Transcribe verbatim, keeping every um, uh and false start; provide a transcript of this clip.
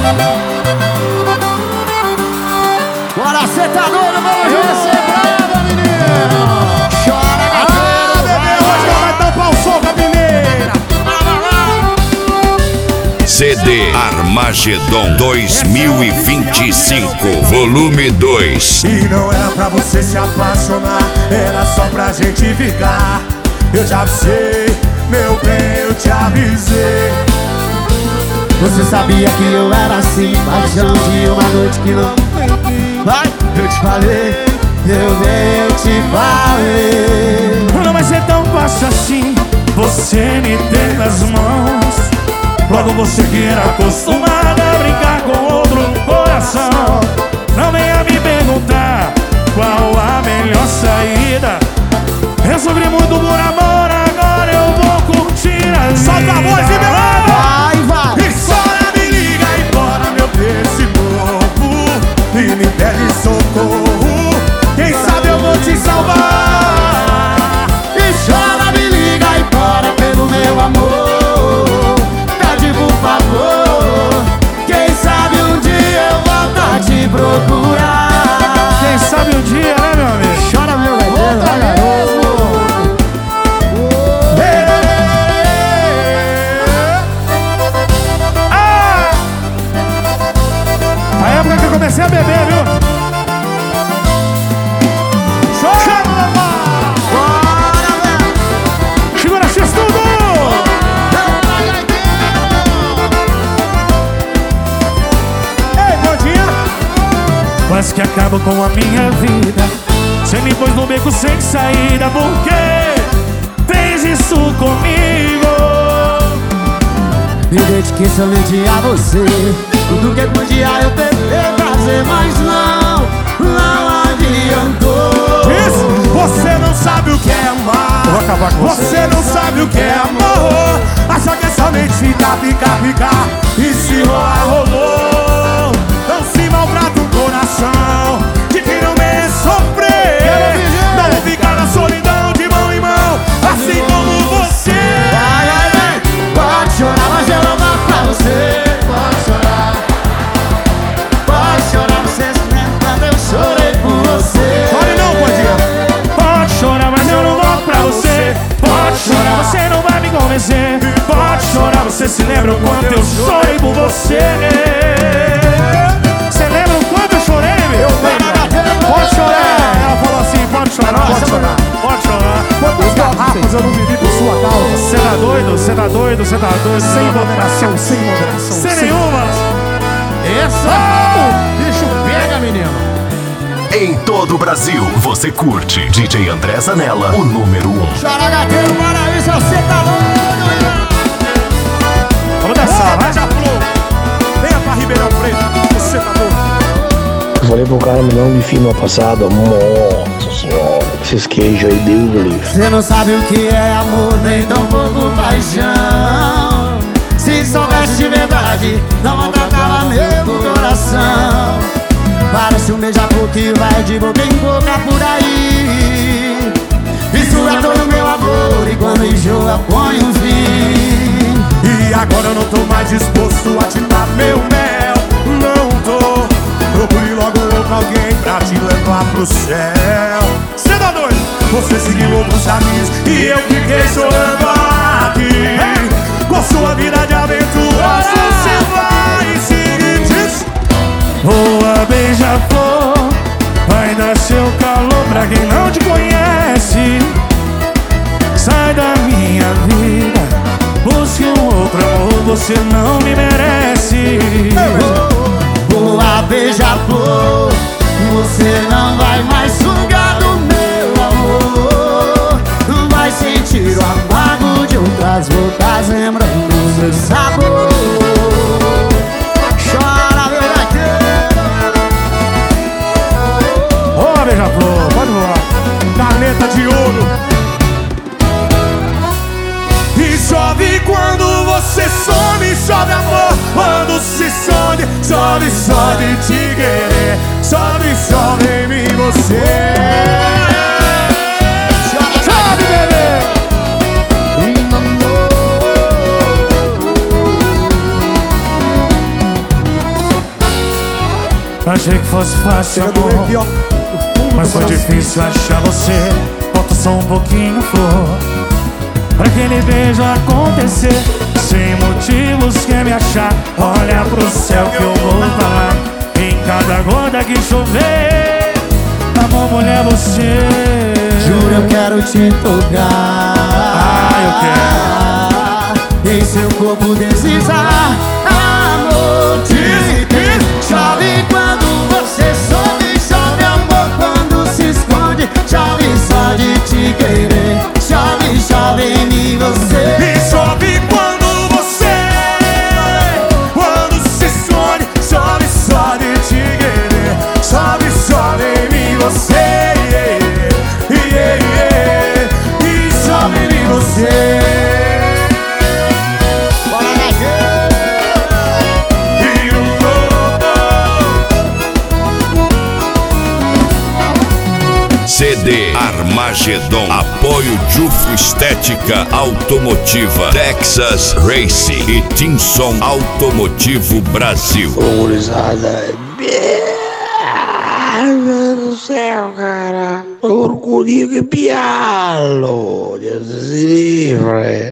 Bora, cê tá doido, vamos junto. Esse é brava, menino. Chora, gateiro. Ah, bebê, hoje vai tampar o som da mineira. C D Armagedon dois mil e vinte e cinco, volume dois. E não era pra você se apaixonar, era só pra gente ficar. Eu te avisei, meu bem, eu te avisei. Você sabia que eu era assim, paixão de uma noite que não tem. Vai, eu te falei, eu bem, eu te falei. Não vai ser tão fácil assim, você me tem nas mãos. Logo você que era acostumada a brincar com outro no coração. Não venha me perguntar qual a melhor saída. Eu sofri muito por amor, agora eu vou curtir a vida. Solta a voz e melhor! Vai, vai! E chora, me liga e bora meu desse povo e me pede socorro. Quem sabe eu vou te salvar. E chora, me liga e bora pelo meu amor. Por favor, quem sabe um dia eu volto a te procurar. Quem sabe um dia, né, meu amigo? Chora, meu garoto, vai, garoto. Ah! A época que eu comecei a beber, viu? Chora, mamãe! Bora, velho! Segura X tudo! Quase que acaba com a minha vida. Você me pôs no beco sem saída. Por que fez isso comigo? Me dediquei somente a você. Tudo que podia eu tentei fazer, mas não, não adiantou. Diz, você não sabe o que é amar. Eu vou acabar com você. Você não sabe o que é amor. Acha que é somente ficar, ficar, ficar. E se rolar, rolou. Não se maltrata o coração de quem não merece sofrer. Não ficar na solidão de mão em mão, assim como você. Vai, vai, vai. Pode chorar, mas eu não dou pra você. Pode chorar. Pode chorar, você se lembra quando eu chorei por você. Chore não, Pandinha. Pode chorar, mas eu não volto pra você. Pode chorar, você não vai me convencer. Pode chorar, você se lembra o quanto eu chorei por você. Pode chorar, ela falou assim, pode chorar, pode chorar, pode chorar. Quantas garrafas eu não bebi por sua causa? Você tá doido, você tá doido, você tá doido. Sem moderação, sem moderação. Sem nenhuma. Essa, oh, bicho pega, menino. Em todo o Brasil, você curte D J André Zanella, o número um. Chora, gateiro, para isso, você tá louco, irmão. Vamos dançar, vai. Venha pra Ribeirão Preto, você tá louco. Eu falei pro cara me dar um bifinho na passada. Nossa senhora, esses queijos aí, Deus do livro. Você não sabe o que é amor, nem tão pouco paixão. Se soubesse de verdade, não maltratava meu coração. Parece um beija-flor que vai de boca em boca por aí. Mistura todo o meu amor e quando enjoa põe um fim. E agora eu não tô mais disposto a te dar meu mel. Não tô. Procure logo outro alguém pra te levar pro céu. Cê tá doido? Você seguiu outros caminhos e eu fiquei chorando aqui. Com sua vida de aventura você vai seguir. Diz. Voa, beija-flor, vai dar seu calor pra quem não te conhece. Sai da minha vida, busque um outro amor, você não me merece. Boa, beija-flor, você não vai mais sugar do meu amor. Vai sentir o amargo de outras bocas lembrando o seu sabor. Chora, meu gaiteiro. Boa, beija-flor, pode voar. Caneta de ouro. E chove quando você some, chove amor. Quando se sonhe, chove, chove te querer. Chove, chove em mim você. Chove, chove, bebê. Achei que fosse fácil, amor, mas foi difícil achar você. Falta só um pouquinho, flor, pra aquele beijo acontecer. Sem motivos quer me achar. Olha pro céu que eu vou falar. Em cada gota que chover, amor, mulher, você. Juro, eu quero te tocar. Ah, eu quero em seu corpo deslizar. Amor, te diz. Chove quando você sobe. Chove, amor, quando se esconde. Chove só de te querer. Chove, chove em mim você. E chove quando você, quando se esconde. Chove só de te querer. Chove, chove em mim você. Yeah, yeah, yeah. E chove em mim você. C D Armagedon. Apoio Jufo Estética Automotiva, Texas Racing e Tinson Automotivo Brasil. Gurizada. Ai, meu Deus do céu, cara. Orgulho que pialo. Deus se livre.